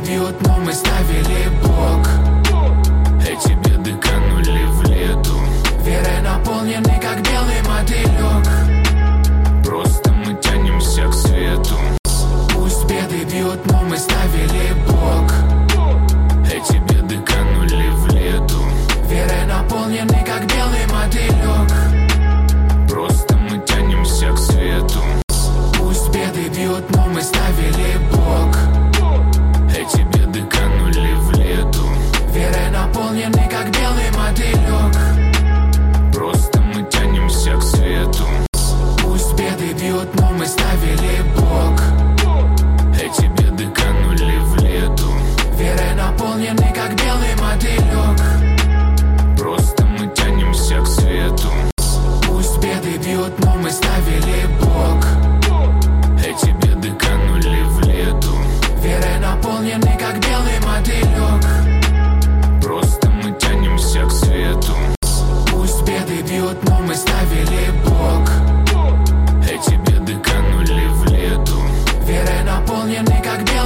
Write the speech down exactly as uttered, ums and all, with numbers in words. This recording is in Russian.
бьют, но мы ставили Бог. Эти беды канули в лету, верой наполнены, как белый мотылек. Просто мы тянемся к свету. Пусть беды бьют, но мы ставили Бог. Эти беды канули в лету, верой наполнены, как белый мотылек. Просто мы тянемся к свету. Пусть беды бьют, но мы ставили Бог. Эти беды канули в лету, верой наполнены, как белый мотылек. Просто мы тянемся к свету. Пусть беды бьют, но мы ставили Бог. Эти беды канули в лету, верой наполнены, как белый мотылек. Просто мы тянемся к свету. Пусть беды бьют, но мы ставили Бог. Эти беды канули в лету, верой наполнены, как белый мотылек. Просто мы тянемся к свету. Пусть беды бьют, но мы ставили Бог. Эти беды канули в лету, верой наполнены, как белый мотылек.